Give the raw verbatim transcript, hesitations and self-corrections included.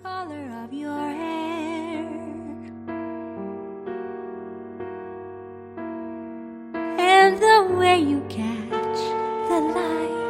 color of your hair and the way you catch the light.